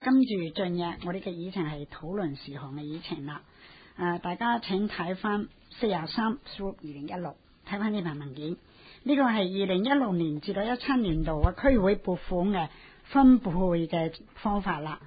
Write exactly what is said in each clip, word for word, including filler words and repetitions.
跟住進入我哋嘅議程係討論事項嘅議程啦。誒、呃，大家請睇翻四廿三 through 二零一六，睇翻呢份文件。呢、這個係二零一六年至到一七年度嘅區議會撥款嘅分配嘅方法啦。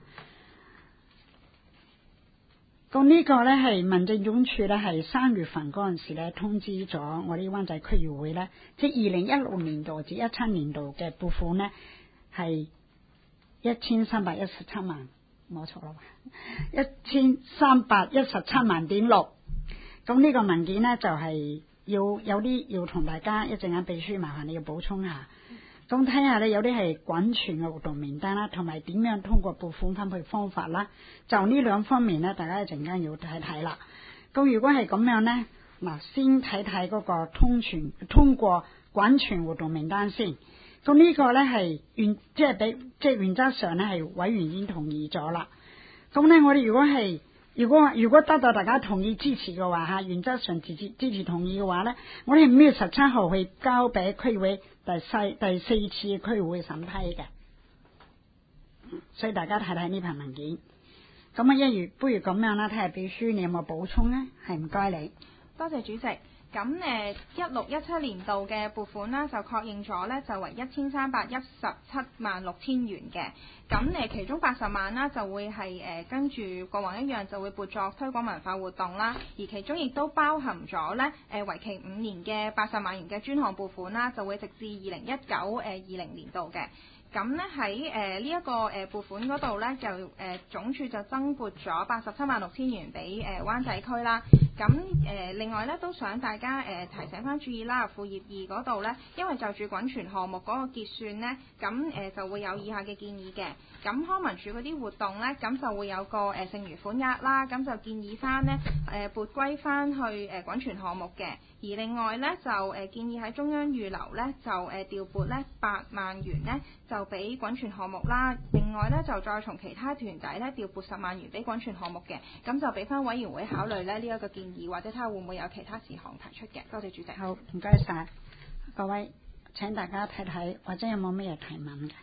咁呢個呢係民政總署呢係三月份嗰陣時呢通知咗我哋灣仔區議會呢，即係二零一六年度至一七年度嘅撥款呢係一千三百一十七萬，冇錯啦，一千三百一十七萬點六。咁呢個文件呢就係、是、要有啲要同大家一陣間秘書麻煩你要補充下。咁睇下呢，有啲係滾存嘅活動名單啦，同埋點樣通過撥款分配方法啦。就呢兩方面呢，大家一陣間要睇睇啦。咁如果係咁樣呢，嗱，先睇睇嗰個通存通過滾存活動名單先。咁呢個呢係原即係俾即係原則上呢係委員已經同意咗啦。咁呢，我哋如果係如果如果得到大家同意支持嘅話嚇，原則上支持支持同意嘅話呢，我哋係五月十七號去交俾區會第四第四次區會審批嘅。所以大家睇睇呢份文件。咁啊，一如不如咁樣啦，睇下秘書你有冇補充呢？係唔該你。 多謝主席。咁誒一六一七年度嘅撥款啦，就確認咗咧，就為一千三百一十七萬六千元嘅。咁誒其中八十萬啦，就會係誒跟住過往一樣，就會撥作推廣文化活動啦。而其中亦都包含咗咧誒為期五年嘅八十萬元嘅專項撥款啦，就會直至二零一九誒二零年度嘅。咁咧喺誒呢一個誒撥款嗰度咧，就誒、呃、總署就增撥咗八十七萬六千元俾誒、呃、灣仔區啦。咁誒、呃、另外咧都想大家誒、呃、提醒翻注意啦，副頁二嗰度咧，因為就住滾存項目嗰個結算咧，咁誒、呃、就會有以下嘅建議嘅。咁康文署嗰啲活動咧，咁就會有個誒剩餘款額啦，咁就建議翻咧誒撥歸翻去誒滾存項目嘅。而另外咧就誒、呃、建議喺中央預留咧就誒、呃、調撥咧八萬元咧就俾滾存項目啦。另外咧就再從其他團體咧調撥十萬元俾滾存項目嘅，咁就俾翻委員會考慮咧呢一個建議，或者睇下會唔會有其他事項提出嘅。多謝主席。 好，唔該晒各位，請大家睇睇，或者有冇咩提問嘅？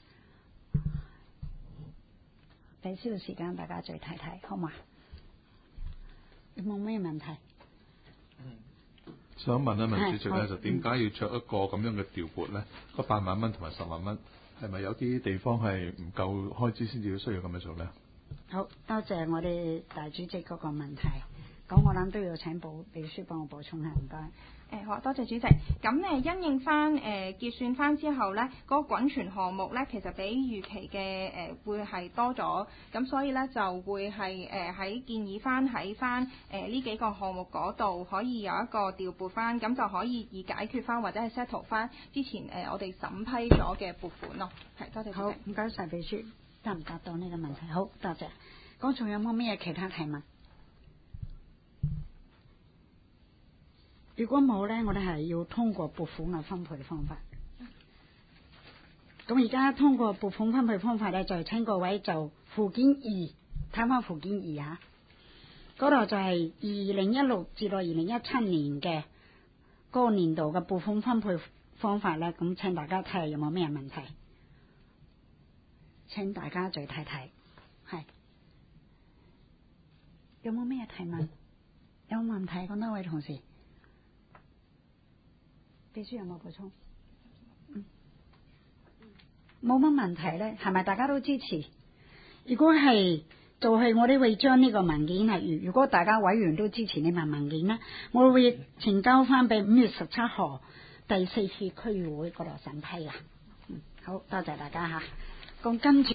俾少少時間大家再睇睇，好嘛？有冇咩問題？ 想問一問主席咧，就點解要着一個咁樣嘅調撥咧？個八萬蚊同埋十萬蚊，係咪有啲地方係唔夠開支先至要需要咁樣做咧？ 好多謝我哋大主席嗰個問題，咁我諗都要請補秘書幫我補充下，唔該。 誒好，多謝主席。咁誒因應翻誒、呃、結算翻之後咧，嗰、那個滾存項目咧，其實比預期嘅誒、呃、會係多咗，咁所以咧就會係誒喺建議翻喺翻誒呢幾個項目嗰度可以有一個調撥翻，咁就可以以解決翻或者係 settle 翻之前誒、呃、我哋審批咗嘅撥款咯。係，多謝主席。 好，唔該晒秘書，答唔答到呢個問題？好，多謝。咁仲有冇咩其他提問？如果冇呢，我哋係要通過撥款嘅分配方法。咁而家通過撥款分配方法呢，就請各位就附件二睇翻附件二嚇，嗰度就係二零一六至到二零一七年嘅嗰個年度嘅撥款分配方法呢。咁請大家睇下有冇咩問題？請大家再睇睇，係有冇咩提問？有冇問題？咁多位同事。秘書有冇補充？嗯，冇乜問題咧，係咪大家都支持？如果係，就係、是、我哋會將呢個文件係，如果大家委員都支持呢份文件咧，我會呈交翻俾五月十七號第四次區議會嗰度審批啦。嗯，好多謝大家吓。咁跟住。